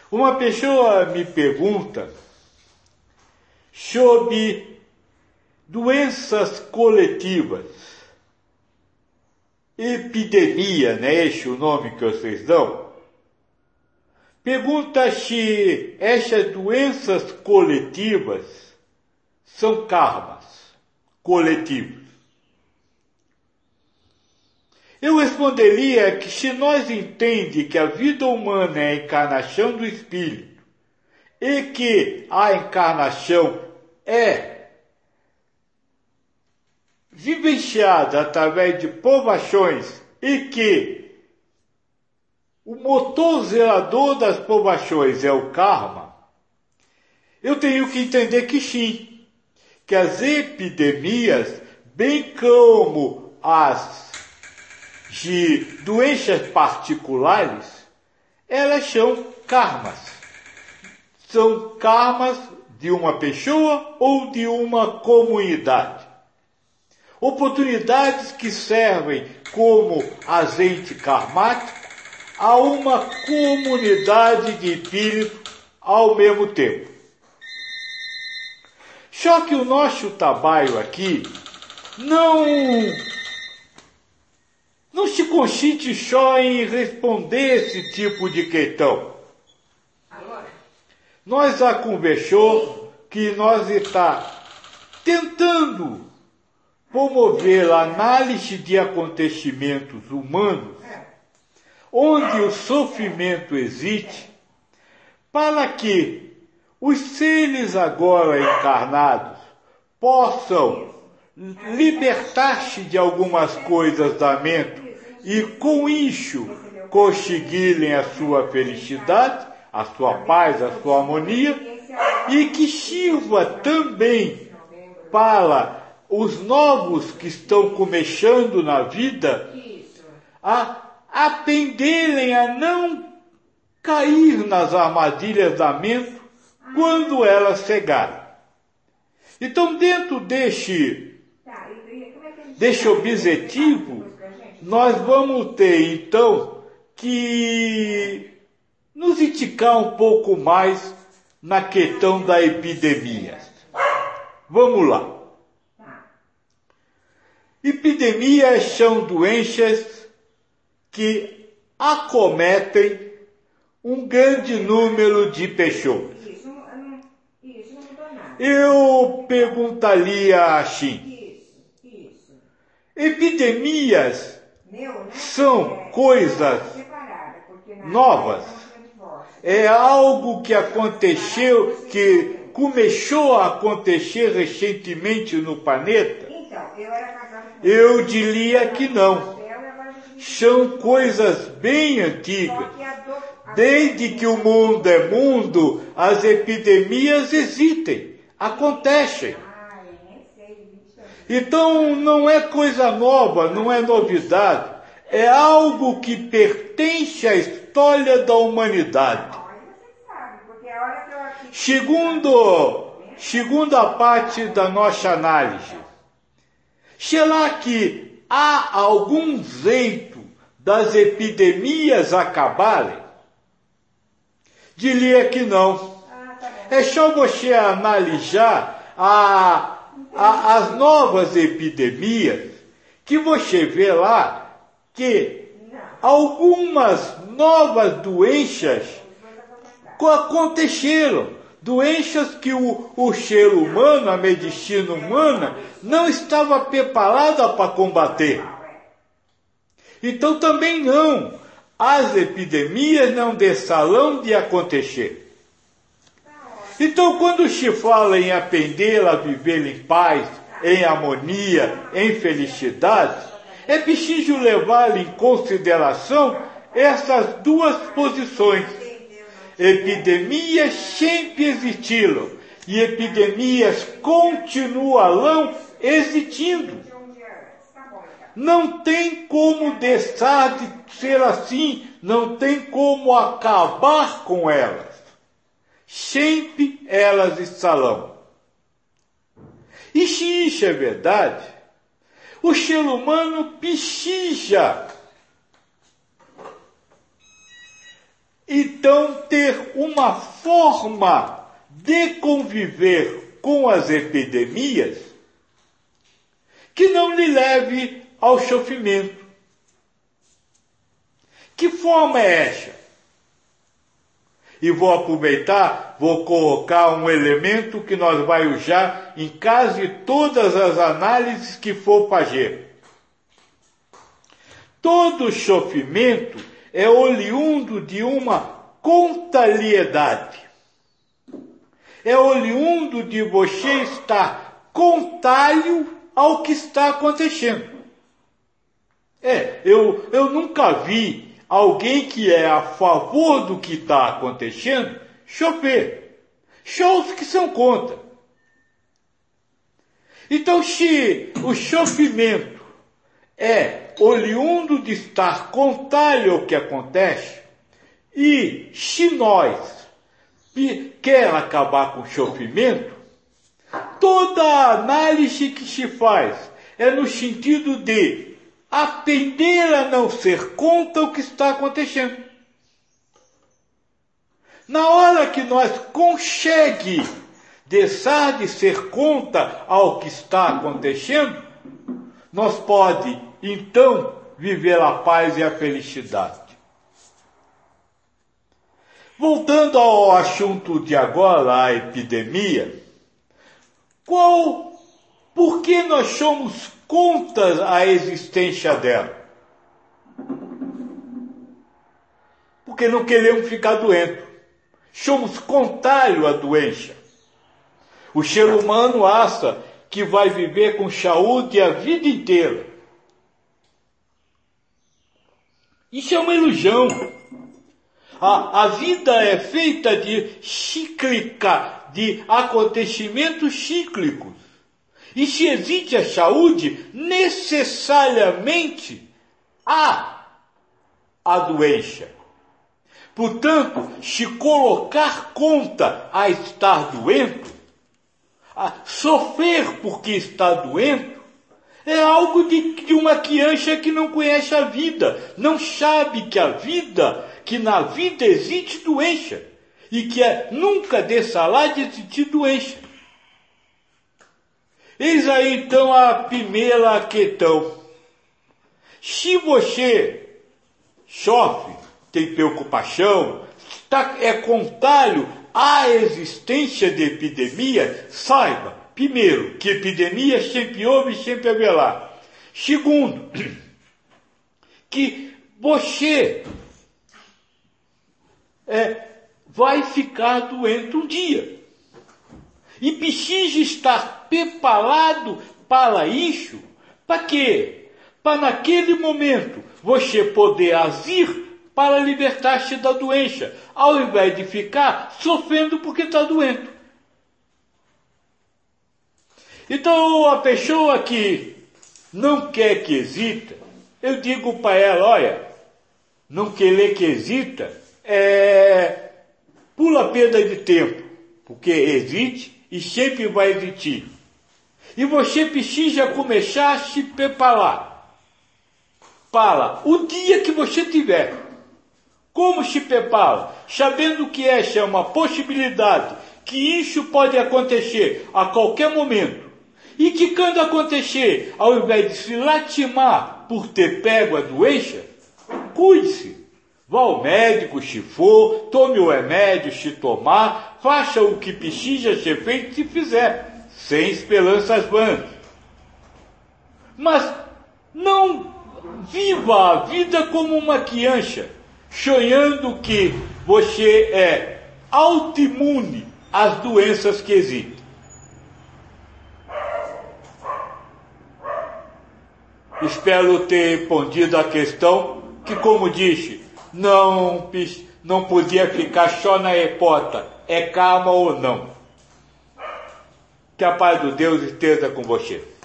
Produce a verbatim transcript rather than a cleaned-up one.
Uma pessoa me pergunta sobre doenças coletivas, epidemia, não é este o nome que vocês dão? Pergunta se estas doenças coletivas são karmas coletivos. Eu responderia que se nós entendemos que a vida humana é a encarnação do Espírito e que a encarnação é vivenciada através de provações e que o motor zelador das provações é o karma, eu tenho que entender que sim, que as epidemias, bem como as de doenças particulares, elas são karmas. São karmas de uma pessoa ou de uma comunidade. Oportunidades que servem como agente karmático a uma comunidade de espíritos ao mesmo tempo. Só que o nosso trabalho aqui não... não se consiste só em responder esse tipo de questão. Nós já conversou que nós está tentando promover a análise de acontecimentos humanos, onde o sofrimento existe, para que os seres agora encarnados possam libertar-se de algumas coisas da mente e com isso conseguirem a sua felicidade, a sua paz, a sua harmonia, e que sirva também para os novos que estão começando na vida a aprenderem a não cair nas armadilhas da mente quando elas chegarem. Então, dentro deste, deste objetivo, nós vamos ter, então, que nos esticar um pouco mais na questão da epidemia. Vamos lá. Epidemias são doenças que acometem um grande número de pessoas. Eu perguntaria assim: epidemias são coisas novas? É algo que aconteceu, que começou a acontecer recentemente no planeta? Eu diria que não. São coisas bem antigas. Desde que o mundo é mundo, as epidemias existem, acontecem. Então não é coisa nova, não é novidade. É algo que pertence à história da humanidade. Segundo, segundo a parte da nossa análise, será que há algum jeito das epidemias acabarem? Diria que não. É só você analisar a, a, as novas epidemias que você vê lá que algumas novas doenças aconteceram. Doenças que o, o ser humano, a medicina humana, não estava preparada para combater. Então também não. As epidemias não deixarão de acontecer. Então quando se fala em aprender a viver em paz, em harmonia, em felicidade, é preciso levar em consideração essas duas posições. Epidemias sempre existiram e epidemias continuarão existindo. Não tem como deixar de ser assim, não tem como acabar com elas. Sempre elas estarão. E se isso é verdade, o ser humano precisa então ter uma uma forma de conviver com as epidemias que não lhe leve ao sofrimento. Que forma é essa? E vou aproveitar, vou colocar um elemento que nós vamos usar em quase todas as análises que for fazer. Todo sofrimento é oriundo de uma contrariedade. É oriundo de você estar contrário ao que está acontecendo. É, eu, eu nunca vi alguém que é a favor do que está acontecendo chover. Shows que são contra. Então, se o sofrimento é oriundo de estar contrário ao que acontece, e se nós quer acabar com o sofrimento, toda a análise que se faz é no sentido de aprender a não ser contra o que está acontecendo. Na hora que nós conseguimos deixar de ser contra ao que está acontecendo, nós pode então viver a paz e a felicidade. Voltando ao assunto de agora, a epidemia, qual, por que nós somos contra a existência dela? Porque não queremos ficar doentes. Somos contrários à doença. O ser humano acha que vai viver com saúde a vida inteira. Isso é uma ilusão. A, a vida é feita de cíclica, de acontecimentos cíclicos. E se existe a saúde, necessariamente há a doença. Portanto, se colocar contra a estar doente, a sofrer porque está doente, é algo de, de uma criança que não conhece a vida, não sabe que a vida, que na vida existe doença, e que é, nunca deixará de existir doença. Eis aí então a primeira questão. Se você sofre, tem preocupação, tá, é contrário à existência de epidemia, saiba, primeiro, que epidemia sempre houve e sempre haverá. Segundo, que você é, vai ficar doente um dia. E precisa estar preparado para isso. Para quê? Para naquele momento você poder agir para libertar-se da doença, ao invés de ficar sofrendo porque está doente. Então, a pessoa que não quer que exista, eu digo para ela, olha, não querer que exista é pula perda de tempo, porque existe e sempre vai existir. E você precisa começar a se preparar para o dia que você tiver. Como se prepara? Sabendo que essa é uma possibilidade, que isso pode acontecer a qualquer momento. E que quando acontecer, ao invés de se latimar por ter pego a doença, cuide-se. Vá ao médico se for, tome o remédio se tomar, faça o que precisa ser feito se fizer, sem esperanças vãs. Mas não viva a vida como uma criança, sonhando que você é autoimune às doenças que existem. Espero ter respondido a questão que, como disse, não, não podia ficar só na hipótese, é karma ou não. Que a paz do Deus esteja com você.